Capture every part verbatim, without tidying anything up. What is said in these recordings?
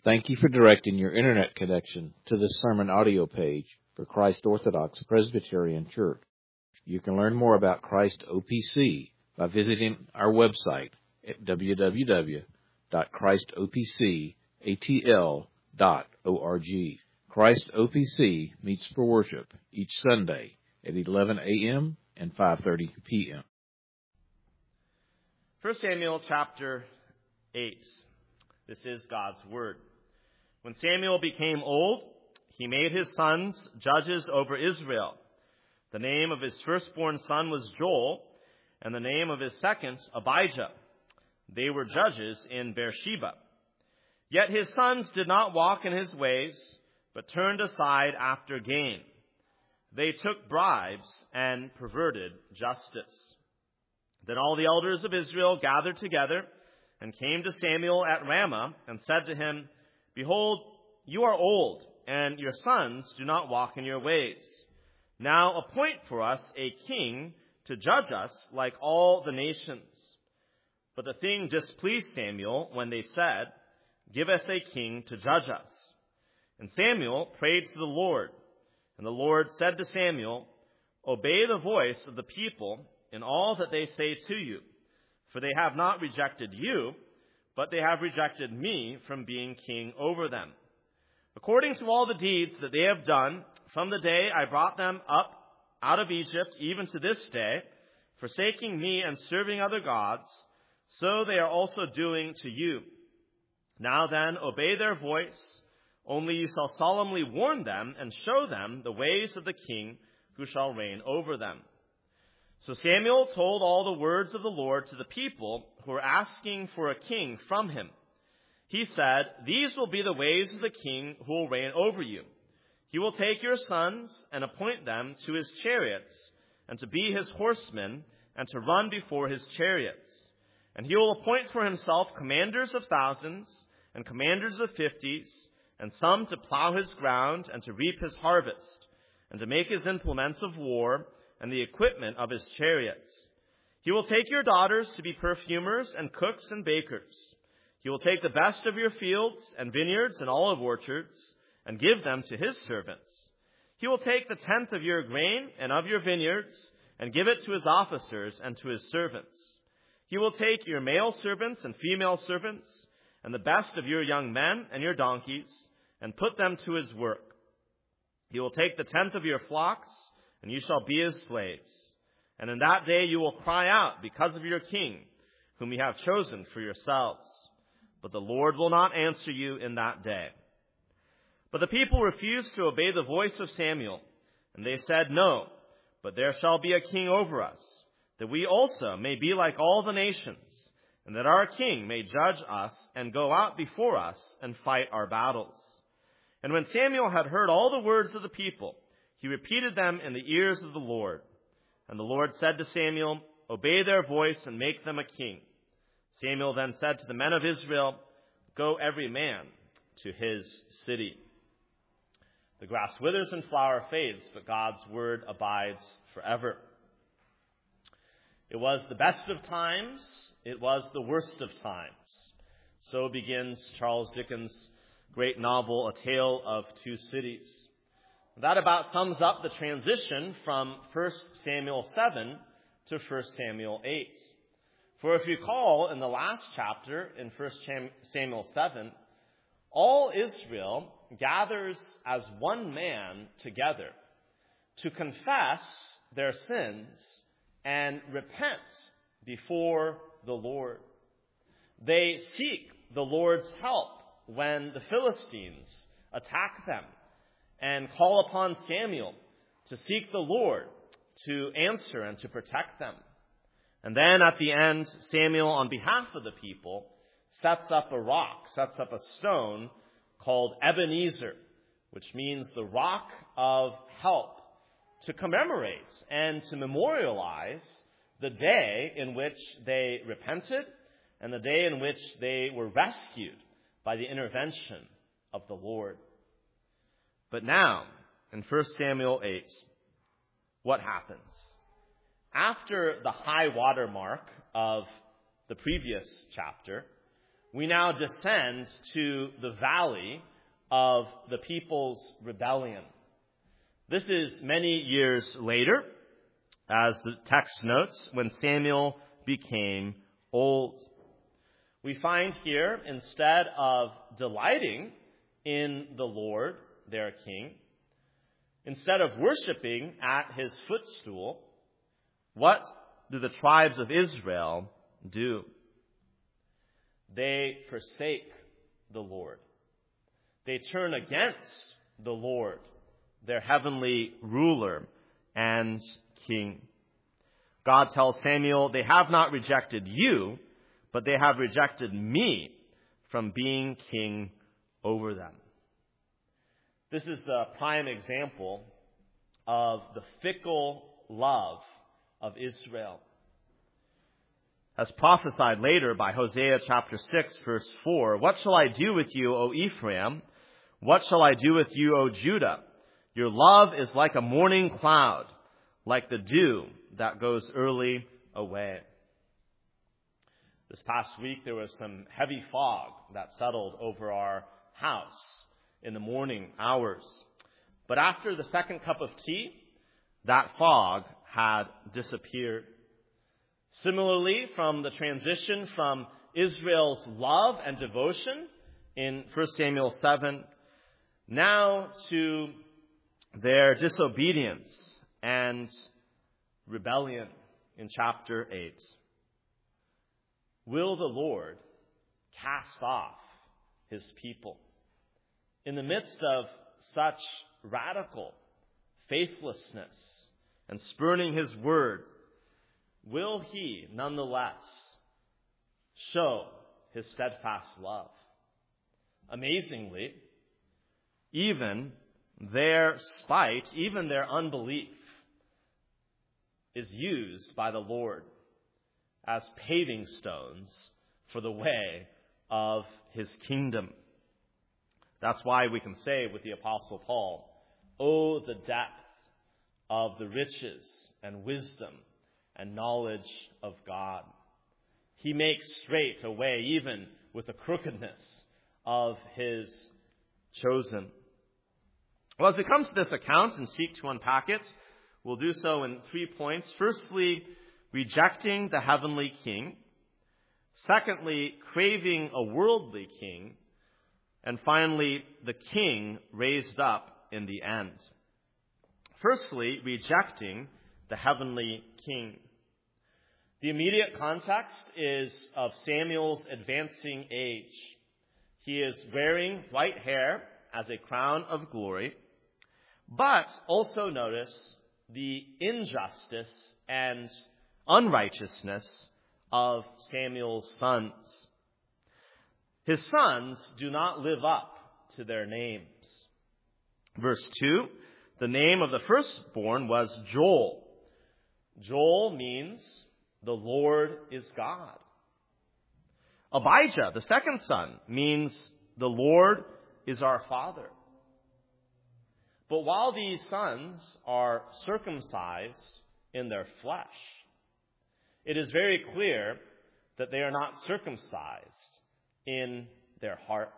Thank you for directing your internet connection to this sermon audio page for Christ Orthodox Presbyterian Church. You can learn more about Christ O P C by visiting our website at w w w dot christ o p c a t l dot org. Christ O P C meets for worship each Sunday at eleven a.m. and five thirty p.m. First Samuel chapter eight. This is God's Word. When Samuel became old, he made his sons judges over Israel. The name of his firstborn son was Joel, and the name of his second, Abijah. They were judges in Beersheba. Yet his sons did not walk in his ways, but turned aside after gain. They took bribes and perverted justice. Then all the elders of Israel gathered together and came to Samuel at Ramah and said to him, "Behold, you are old, and your sons do not walk in your ways. Now appoint for us a king to judge us like all the nations." But the thing displeased Samuel when they said, "Give us a king to judge us." And Samuel prayed to the Lord. And the Lord said to Samuel, "Obey the voice of the people in all that they say to you, for they have not rejected you, but they have rejected me from being king over them. According to all the deeds that they have done from the day I brought them up out of Egypt, even to this day, forsaking me and serving other gods, so they are also doing to you. Now then, obey their voice, only you shall solemnly warn them and show them the ways of the king who shall reign over them." So Samuel told all the words of the Lord to the people who were asking for a king from him. He said, "These will be the ways of the king who will reign over you. He will take your sons and appoint them to his chariots and to be his horsemen and to run before his chariots. And he will appoint for himself commanders of thousands and commanders of fifties, and some to plow his ground and to reap his harvest, and to make his implements of war and the equipment of his chariots. He will take your daughters to be perfumers and cooks and bakers. He will take the best of your fields and vineyards and olive orchards and give them to his servants. He will take the tenth of your grain and of your vineyards and give it to his officers and to his servants. He will take your male servants and female servants and the best of your young men and your donkeys and put them to his work. He will take the tenth of your flocks, and you shall be his slaves. And in that day you will cry out because of your king, whom you have chosen for yourselves. But the Lord will not answer you in that day." But the people refused to obey the voice of Samuel, and they said, "No, but there shall be a king over us, that we also may be like all the nations, and that our king may judge us and go out before us and fight our battles." And when Samuel had heard all the words of the people, he repeated them in the ears of the Lord. And the Lord said to Samuel, "Obey their voice and make them a king." Samuel then said to the men of Israel, "Go every man to his city." The grass withers and flower fades, but God's word abides forever. It was the best of times, it was the worst of times. So begins Charles Dickens' great novel, A Tale of Two Cities. That about sums up the transition from First Samuel seven to First Samuel eight. For if you recall, in the last chapter, in First Samuel seven, all Israel gathers as one man together to confess their sins and repent before the Lord. They seek the Lord's help when the Philistines attack them, and call upon Samuel to seek the Lord to answer and to protect them. And then at the end, Samuel, on behalf of the people, sets up a rock, sets up a stone called Ebenezer, which means the rock of help, to commemorate and to memorialize the day in which they repented and the day in which they were rescued by the intervention of the Lord. But now, in First Samuel eight, what happens? After the high water mark of the previous chapter, we now descend to the valley of the people's rebellion. This is many years later, as the text notes, when Samuel became old. We find here, instead of delighting in the Lord, their king, instead of worshiping at his footstool, what do the tribes of Israel do? They forsake the Lord. They turn against the Lord, their heavenly ruler and king. God tells Samuel, they have not rejected you, but they have rejected me from being king over them. This is the prime example of the fickle love of Israel. As prophesied later by Hosea chapter six, verse four, "What shall I do with you, O Ephraim? What shall I do with you, O Judah? Your love is like a morning cloud, like the dew that goes early away." This past week, there was some heavy fog that settled over our house in the morning hours. But after the second cup of tea, that fog had disappeared. Similarly, from the transition from Israel's love and devotion in First Samuel seven, now to their disobedience and rebellion in chapter eight. Will the Lord cast off his people? In the midst of such radical faithlessness and spurning his word, will he nonetheless show his steadfast love? Amazingly, even their spite, even their unbelief, is used by the Lord as paving stones for the way of his kingdom. That's why we can say with the Apostle Paul, "Oh, the depth of the riches and wisdom and knowledge of God. He makes straight a way even with the crookedness of his chosen." Well, as we come to this account and seek to unpack it, we'll do so in three points. Firstly, rejecting the heavenly king. Secondly, craving a worldly king. And finally, the king raised up in the end. Firstly, rejecting the heavenly king. The immediate context is of Samuel's advancing age. He is wearing white hair as a crown of glory, but also notice the injustice and unrighteousness of Samuel's sons. His sons do not live up to their names. Verse two, the name of the firstborn was Joel. Joel means the Lord is God. Abijah, the second son, means the Lord is our Father. But while these sons are circumcised in their flesh, it is very clear that they are not circumcised in their hearts.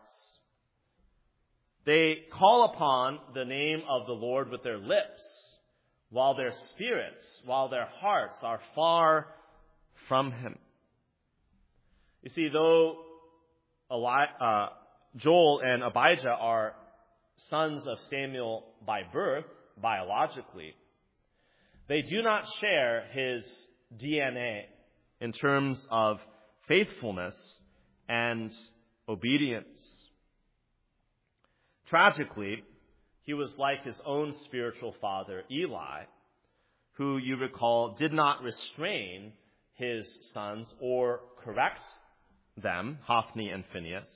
They call upon the name of the Lord with their lips, while their spirits, while their hearts are far from him. You see, though Eli- uh, Joel and Abijah are sons of Samuel by birth, biologically, they do not share his D N A in terms of faithfulness and obedience. Tragically, he was like his own spiritual father, Eli, who, you recall, did not restrain his sons or correct them, Hophni and Phinehas.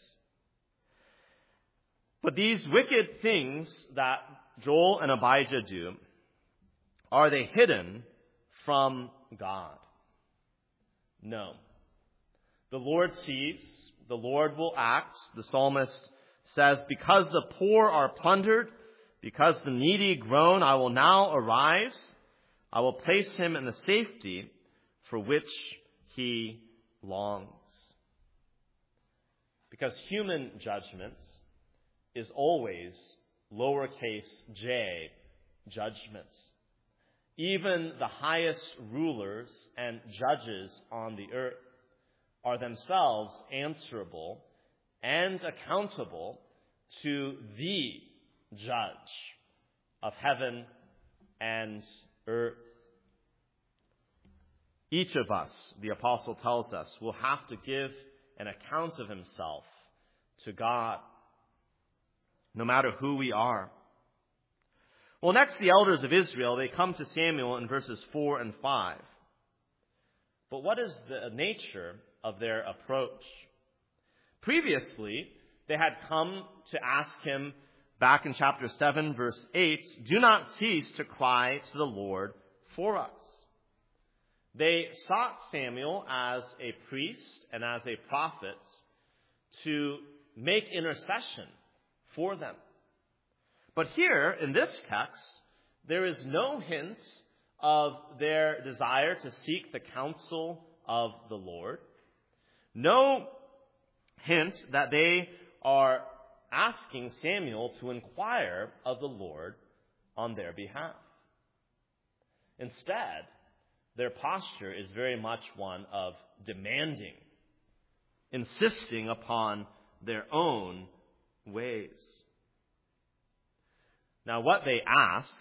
But these wicked things that Joel and Abijah do, are they hidden from God? No. The Lord sees, the Lord will act. The psalmist says, because the poor are plundered, because the needy groan, I will now arise. I will place him in the safety for which he longs. Because human judgments is always lowercase j judgments. Even the highest rulers and judges on the earth are themselves answerable and accountable to the judge of heaven and earth. Each of us, the apostle tells us, will have to give an account of himself to God, no matter who we are. Well, next, the elders of Israel, they come to Samuel in verses four and five. But what is the nature of their approach? Previously, they had come to ask him, back in chapter seven, verse eight, "Do not cease to cry to the Lord for us." They sought Samuel as a priest and as a prophet to make intercession for them. But here, in this text, there is no hint of their desire to seek the counsel of the Lord. No hint that they are asking Samuel to inquire of the Lord on their behalf. Instead, their posture is very much one of demanding, insisting upon their own ways. Now, what they ask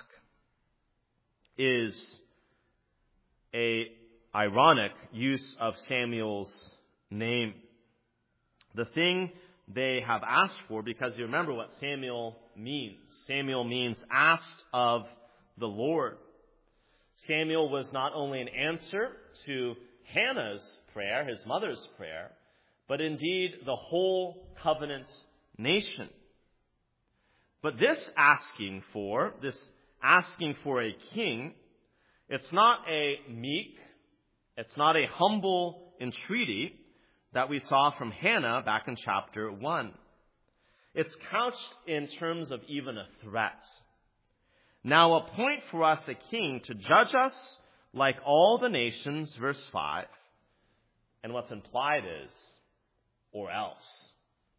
is a ironic use of Samuel's name. The thing they have asked for, because you remember what Samuel means. Samuel means asked of the Lord. Samuel was not only an answer to Hannah's prayer, his mother's prayer, but indeed the whole covenant nation. But this asking for, this asking for a king, it's not a meek, it's not a humble entreaty that we saw from Hannah back in chapter one. It's couched in terms of even a threat. "Now appoint for us a king to judge us like all the nations," verse five. And what's implied is, or else.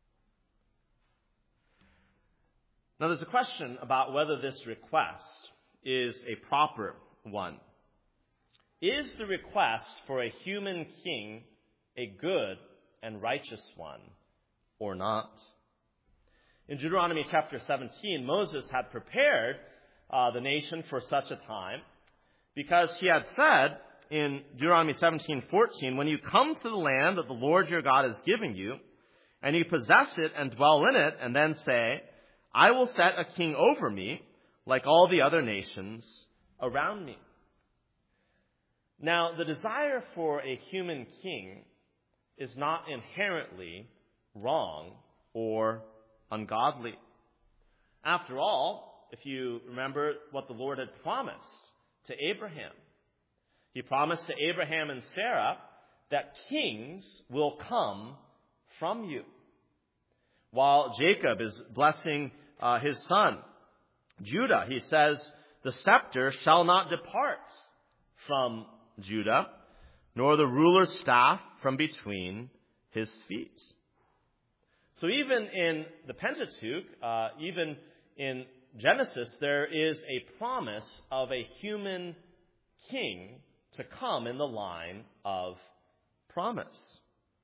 Now there's a question about whether this request is a proper one. Is the request for a human king a good and righteous one or not? In Deuteronomy chapter seventeen, Moses had prepared uh, the nation for such a time because he had said in Deuteronomy seventeen fourteen, "When you come to the land that the Lord your God is giving you, and you possess it and dwell in it, and then say, 'I will set a king over me like all the other nations around me.'" Now, the desire for a human king is not inherently wrong or ungodly. After all, if you remember what the Lord had promised to Abraham, he promised to Abraham and Sarah that kings will come from you. While Jacob is blessing uh, his son, Judah, he says, "The scepter shall not depart from Judah, nor the ruler's staff from between his feet." So even in the Pentateuch, uh, even in Genesis, there is a promise of a human king to come in the line of promise.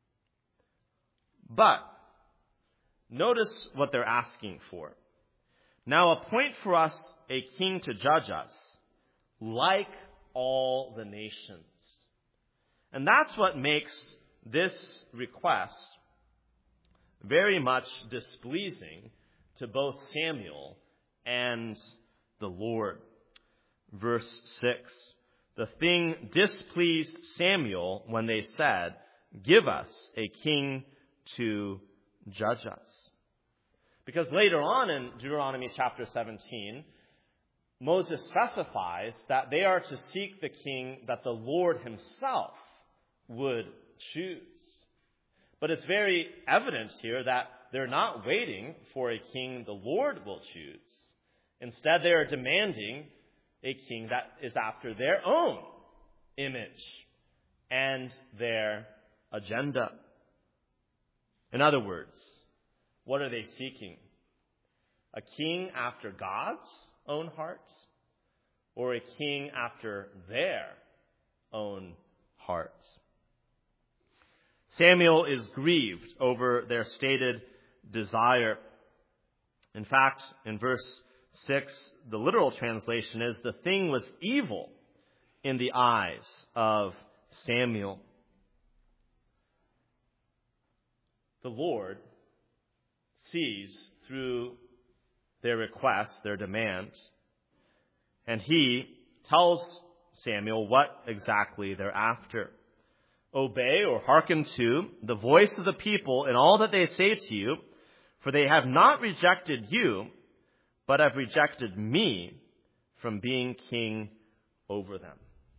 But notice what they're asking for. "Now appoint for us a king to judge us, like all the nations." And that's what makes this request very much displeasing to both Samuel and the Lord. Verse six, "The thing displeased Samuel when they said, 'Give us a king to judge us.'" Because later on in Deuteronomy chapter seventeen, Moses specifies that they are to seek the king that the Lord himself would choose. But it's very evident here that they're not waiting for a king the Lord will choose. Instead, they are demanding a king that is after their own image and their agenda. In other words, what are they seeking? A king after God's own heart, or a king after their own heart? Samuel is grieved over their stated desire. In fact, in verse six, the literal translation is, the thing was evil in the eyes of Samuel. The Lord sees through their requests, their demands, and he tells Samuel what exactly they're after. Obey or hearken to the voice of the people in all that they say to you, for they have not rejected you, but have rejected me from being king over them.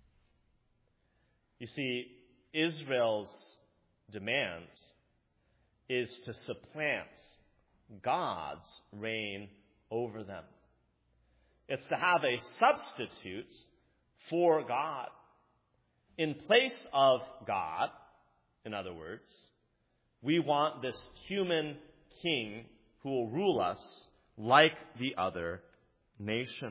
You see, Israel's demand is to supplant God's reign over them. It's to have a substitute for God. In place of God, in other words, we want this human king who will rule us like the other nations.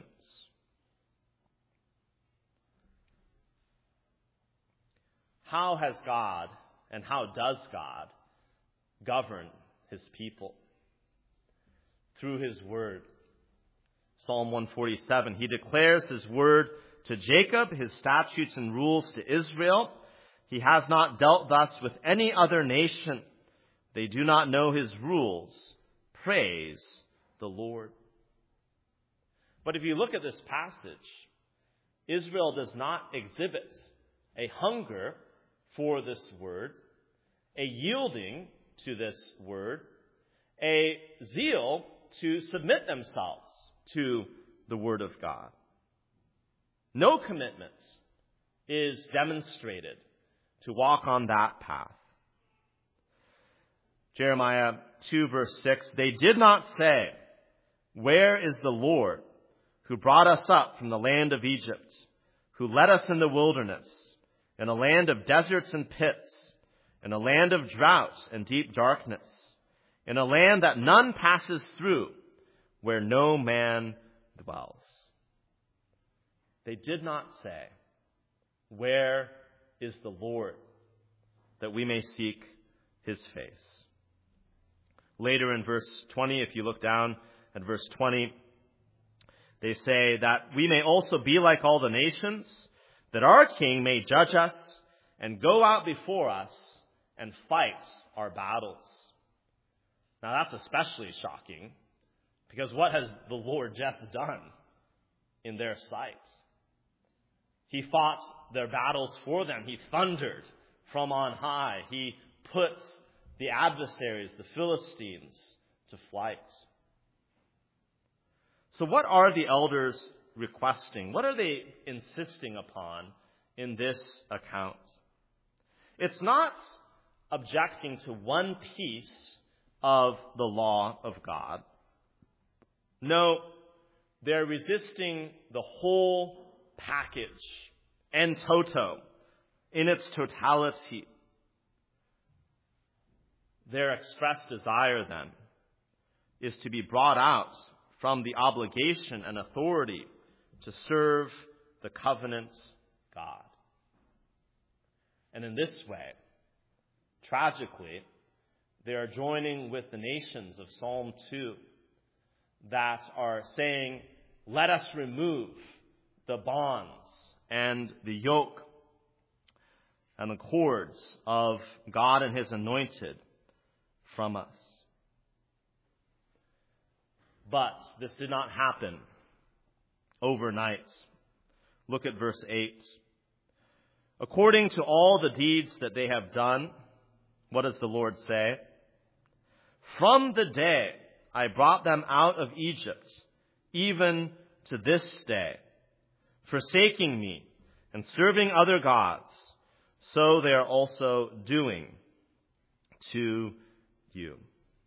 How has God, and how does God, govern his people? Through his word. Psalm one forty-seven, he declares his word to Jacob, his statutes and rules to Israel. He has not dealt thus with any other nation. They do not know his rules. Praise the Lord. But if you look at this passage, Israel does not exhibit a hunger for this word, a yielding to this word, a zeal to submit themselves to the word of God. No commitment is demonstrated to walk on that path. Jeremiah two verse six, they did not say, where is the Lord who brought us up from the land of Egypt, who led us in the wilderness, in a land of deserts and pits, in a land of drought and deep darkness, in a land that none passes through, where no man dwells. They did not say, where is the Lord, that we may seek his face. Later in verse twenty, if you look down at verse twenty, they say that we may also be like all the nations, that our king may judge us and go out before us and fight our battles. Now that's especially shocking, because what has the Lord just done in their sight? He fought their battles for them. He thundered from on high. He put the adversaries, the Philistines, to flight. So what are the elders requesting? What are they insisting upon in this account? It's not objecting to one piece of the law of God. No, they're resisting the whole package, en toto, in its totality. Their expressed desire, then, is to be brought out from the obligation and authority to serve the covenant God. And in this way, tragically, they are joining with the nations of Psalm two that are saying, let us remove the bonds and the yoke and the cords of God and his anointed from us. But this did not happen overnight. Look at verse eight. According to all the deeds that they have done, what does the Lord say? From the day I brought them out of Egypt, even to this day, forsaking me and serving other gods, so they are also doing to you.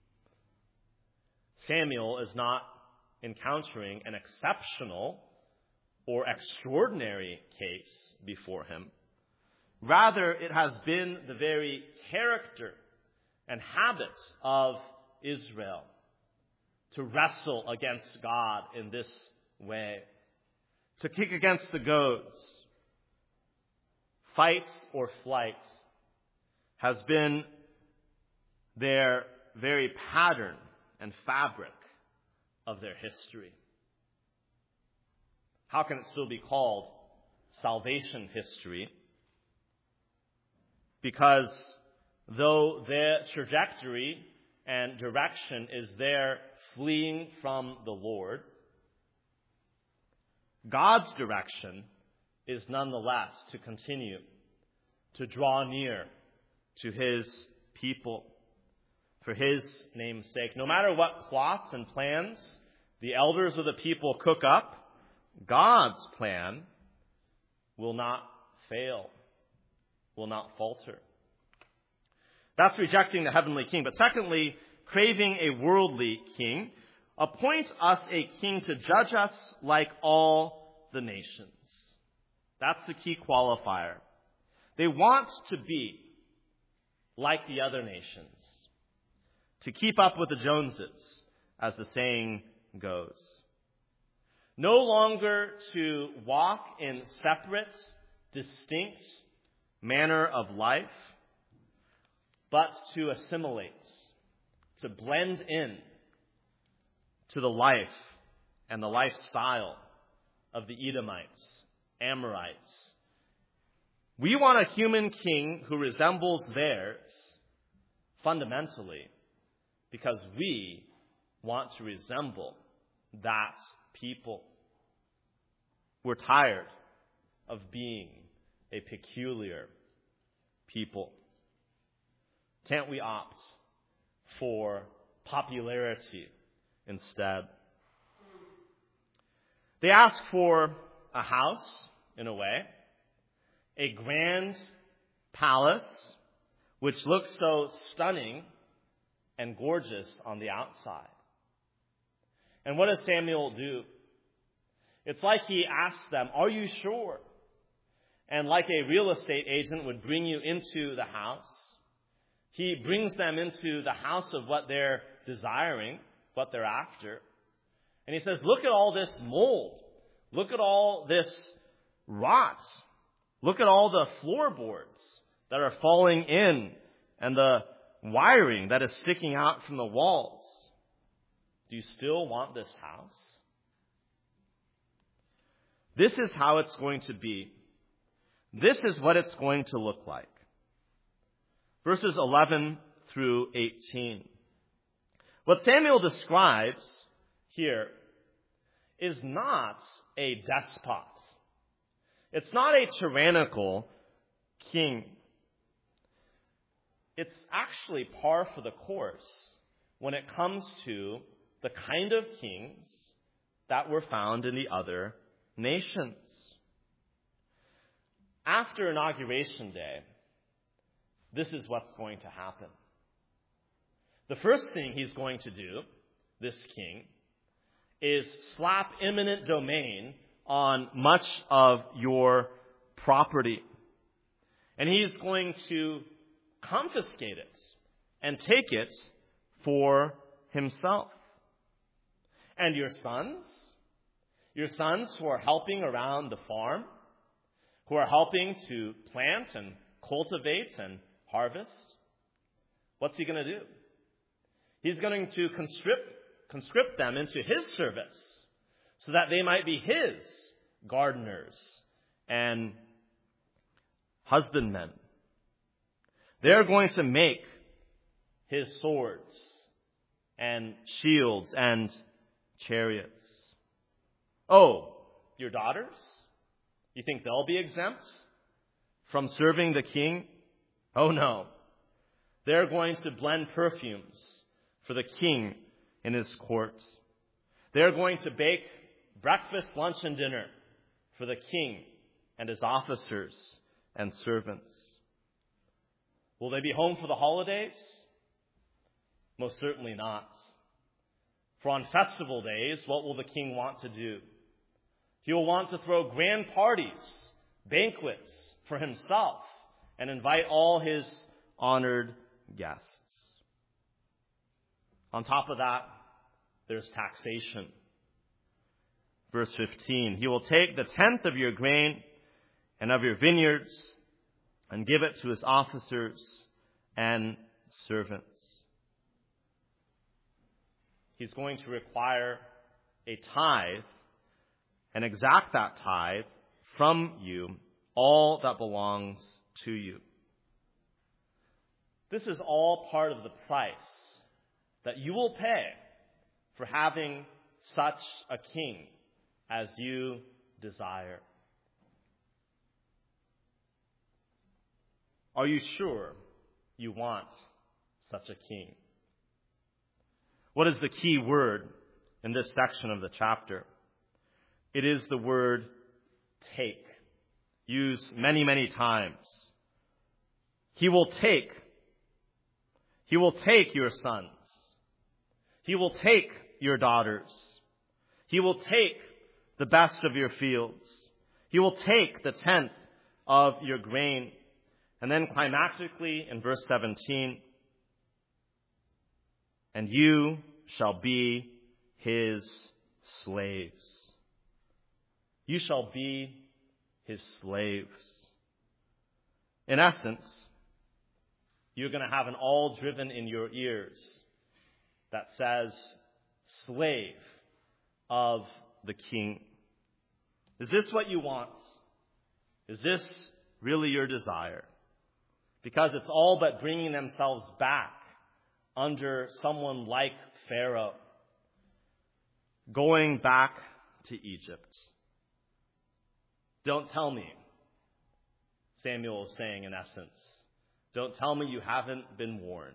Samuel is not encountering an exceptional or extraordinary case before him. Rather, it has been the very character and habits of Israel to wrestle against God in this way, to kick against the goads. Fight or flight has been their very pattern and fabric of their history. How can it still be called salvation history? Because though their trajectory and direction is there fleeing from the Lord, God's direction is nonetheless to continue to draw near to his people for his name's sake. No matter what plots and plans the elders of the people cook up, God's plan will not fail, will not falter. That's rejecting the heavenly king. But secondly, craving a worldly king. Appoint us a king to judge us like all the nations. That's the key qualifier. They want to be like the other nations, to keep up with the Joneses, as the saying goes. No longer to walk in separate, distinct manner of life, but to assimilate, to blend in to the life and the lifestyle of the Edomites, Amorites. We want a human king who resembles theirs fundamentally because we want to resemble that people. We're tired of being a peculiar people. Can't we opt for popularity instead? They ask for a house, in a way, a grand palace, which looks so stunning and gorgeous on the outside. And what does Samuel do? It's like he asks them, are you sure? And like a real estate agent would bring you into the house, he brings them into the house of what they're desiring, what they're after. And he says, look at all this mold. Look at all this rot. Look at all the floorboards that are falling in and the wiring that is sticking out from the walls. Do you still want this house? This is how it's going to be. This is what it's going to look like. Verses eleven through eighteen. What Samuel describes here is not a despot. It's not a tyrannical king. It's actually par for the course when it comes to the kind of kings that were found in the other nations. After Inauguration Day, this is what's going to happen. The first thing he's going to do, this king, is slap eminent domain on much of your property. And he's going to confiscate it and take it for himself. And your sons, your sons who are helping around the farm, who are helping to plant and cultivate and harvest, what's he going to do? He's going to conscript, conscript them into his service so that they might be his gardeners and husbandmen. They're going to make his swords and shields and chariots. Oh, your daughters? You think they'll be exempt from serving the king? Oh no. They're going to blend perfumes for the king in his court. They're going to bake breakfast, lunch, and dinner for the king and his officers and servants. Will they be home for the holidays? Most certainly not. For on festival days, what will the king want to do? He will want to throw grand parties, banquets for himself, and invite all his honored guests. On top of that, there's taxation. Verse fifteen, he will take the tenth of your grain and of your vineyards and give it to his officers and servants. He's going to require a tithe and exact that tithe from you, all that belongs to you. This is all part of the price that you will pay for having such a king as you desire. Are you sure you want such a king? What is the key word in this section of the chapter? It is the word take, used many, many times. He will take. He will take your sons. He will take your daughters. He will take the best of your fields. He will take the tenth of your grain. And then climactically in verse seventeen, and you shall be his slaves. You shall be his slaves. In essence, you're going to have an awl driven in your ears that says, slave of the king. Is this what you want? Is this really your desire? Because it's all but bringing themselves back under someone like Pharaoh, going back to Egypt. Don't tell me, Samuel is saying in essence. Don't tell me you haven't been warned.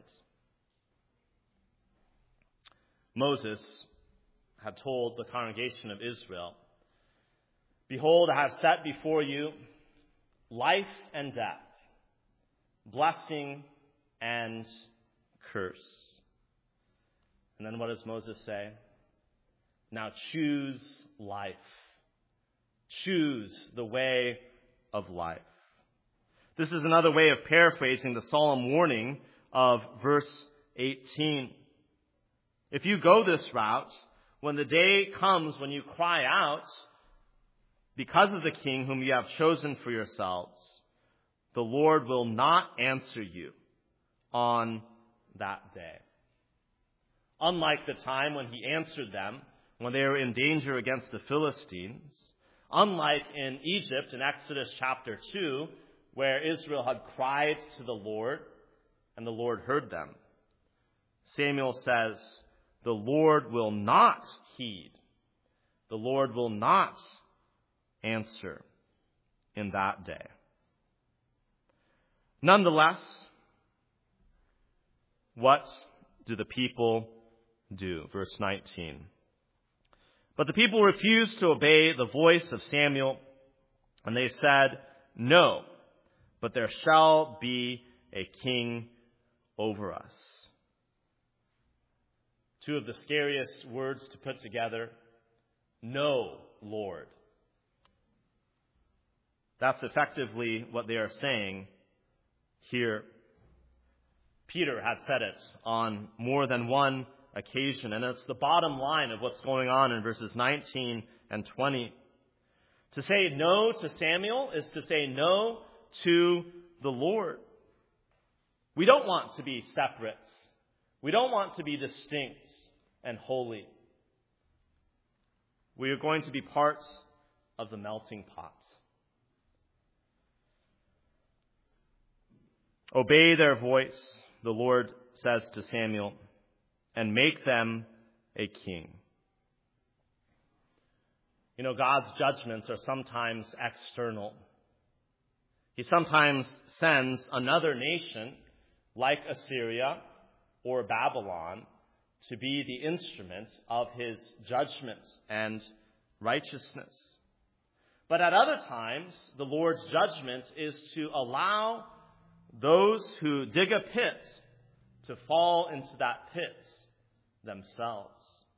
Moses had told the congregation of Israel, behold, I have set before you life and death, blessing and curse. And then what does Moses say? Now choose life. Choose the way of life. This is another way of paraphrasing the solemn warning of verse eighteen. If you go this route, when the day comes when you cry out because of the king whom you have chosen for yourselves, the Lord will not answer you on that day. Unlike the time when he answered them when they were in danger against the Philistines, unlike in Egypt in Exodus chapter two, where Israel had cried to the Lord and the Lord heard them, Samuel says, the Lord will not heed. The Lord will not answer in that day. Nonetheless, what do the people do? Verse nineteen. But the people refused to obey the voice of Samuel, and they said, no, but there shall be a king over us. Two of the scariest words to put together. No, Lord. That's effectively what they are saying here. Peter had said it on more than one occasion, and it's the bottom line of what's going on in verses nineteen and twenty. To say no to Samuel is to say no to the Lord. We don't want to be separate. We don't want to be distinct and holy. We are going to be parts of the melting pot. Obey their voice, the Lord says to Samuel, and make them a king. You know, God's judgments are sometimes external. He sometimes sends another nation, like Assyria or Babylon, to be the instrument of his judgment and righteousness. But at other times, the Lord's judgment is to allow those who dig a pit to fall into that pit themselves.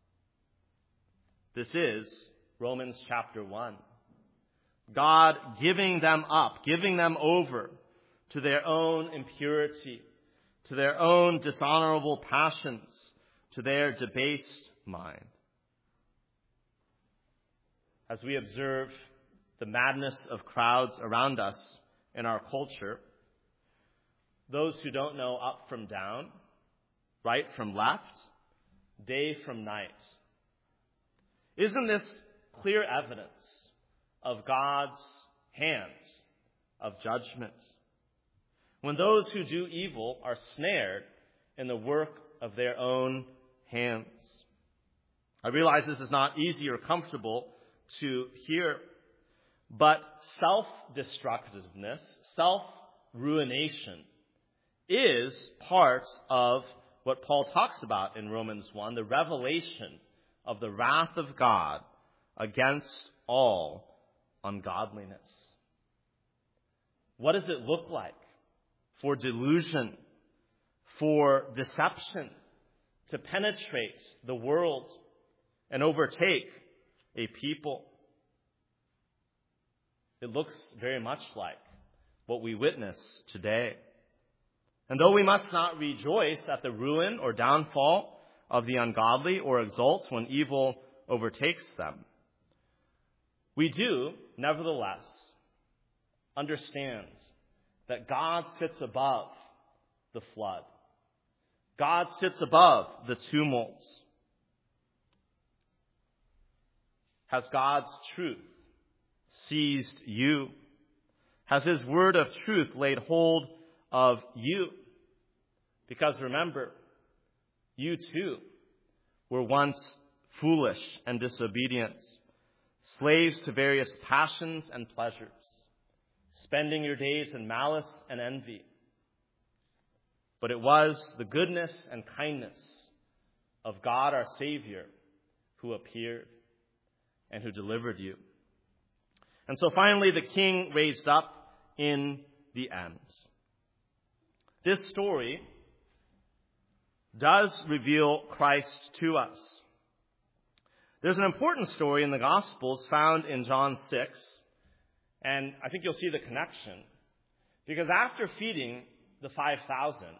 This is Romans chapter one. God giving them up, giving them over to their own impurity, to their own dishonorable passions, to their debased mind. As we observe the madness of crowds around us in our culture, those who don't know up from down, right from left, day from night, isn't this clear evidence of God's hand of judgment? When those who do evil are snared in the work of their own hands. I realize this is not easy or comfortable to hear, but self-destructiveness, self-ruination is part of what Paul talks about in Romans one, the revelation of the wrath of God against all ungodliness. What does it look like for delusion, for deception to penetrate the world and overtake a people? It looks very much like what we witness today. And though we must not rejoice at the ruin or downfall of the ungodly or exult when evil overtakes them, we do, nevertheless, understand that God sits above the flood. God sits above the tumults. Has God's truth seized you? Has His word of truth laid hold of you? Because remember, you too were once foolish and disobedient, slaves to various passions and pleasures, spending your days in malice and envy. But it was the goodness and kindness of God our Savior who appeared and who delivered you. And so finally the king raised up in the end. This story does reveal Christ to us. There's an important story in the Gospels found in John six, and I think you'll see the connection. Because after feeding the five thousand,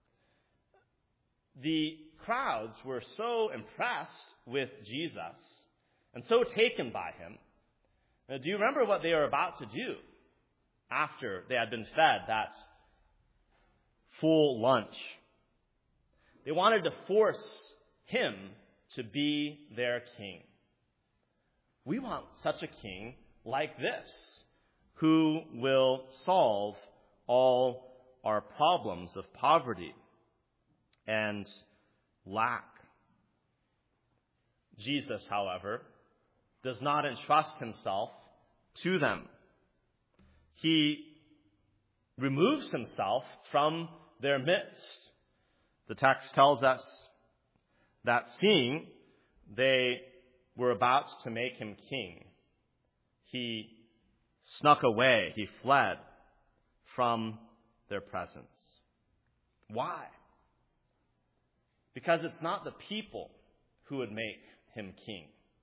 the crowds were so impressed with Jesus and so taken by him. Now, do you remember what they were about to do after they had been fed that full lunch? They wanted to force him to be their king. We want such a king like this, who will solve all our problems of poverty and lack. Jesus, however, does not entrust himself to them. He removes himself from their midst. The text tells us that seeing they were about to make him king, he snuck away, he fled from their presence. Why? Because it's not the people who would make him king.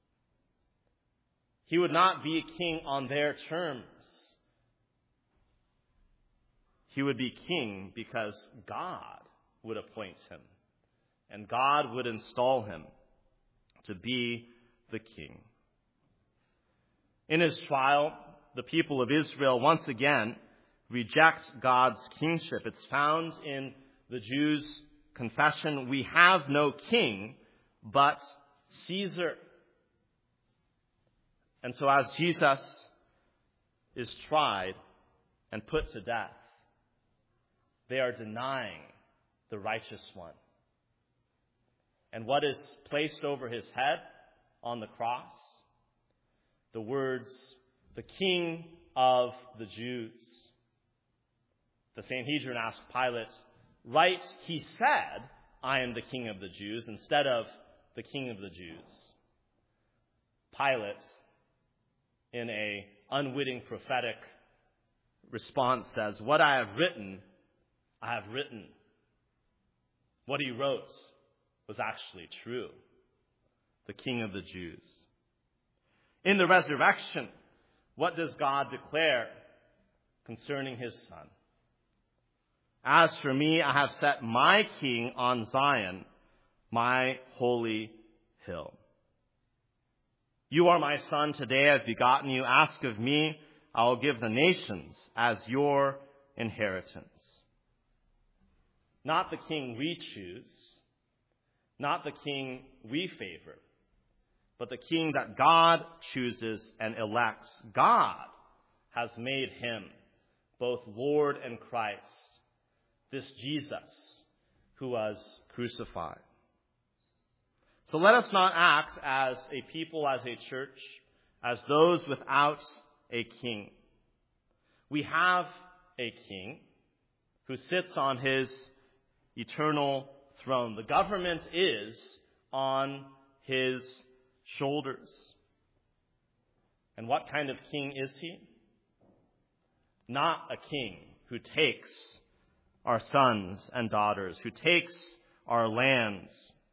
He would not be a king on their terms. He would be king because God would appoint him, and God would install him to be the king. In his trial, the people of Israel once again reject God's kingship. It's found in the Jews' confession, "We have no king but Caesar." And so as Jesus is tried and put to death, they are denying the righteous one. And what is placed over his head on the cross? The words, "The King of the Jews." The Sanhedrin asked Pilate, "Right, he said, 'I am the King of the Jews,' instead of 'the King of the Jews.'" Pilate, in a unwitting prophetic response, says, "What I have written, I have written." What he wrote was actually true. The King of the Jews. In the resurrection, what does God declare concerning his Son? "As for me, I have set my King on Zion, my holy hill. You are my son, today I have begotten you. Ask of me, I will give the nations as your inheritance. Not the king we choose, not the king we favor, but the king that God chooses and elects. God has made him both Lord and Christ, this Jesus who was crucified. So let us not act as a people, as a church, as those without a king. We have a king who sits on his eternal throne. The government is on his shoulders. And what kind of king is he? Not a king who takes our sons and daughters, who takes our lands.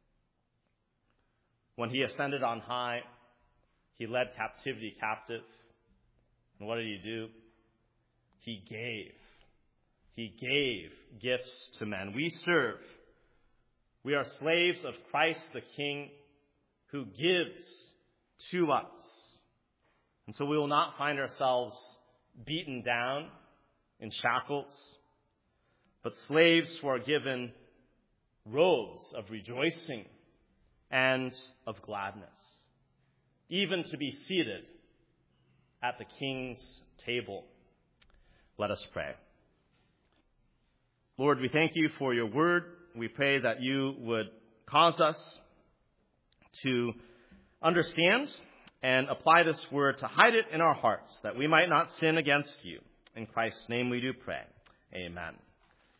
When he ascended on high, he led captivity captive. And what did he do? He gave. He gave gifts to men. We serve. We are slaves of Christ the King, who gives to us. And so we will not find ourselves beaten down in shackles, but slaves who are given robes of rejoicing and of gladness, even to be seated at the King's table. Let us pray. Lord, we thank you for your word. We pray that you would cause us to understand and apply this word, to hide it in our hearts, that we might not sin against you. In Christ's name we do pray. Amen.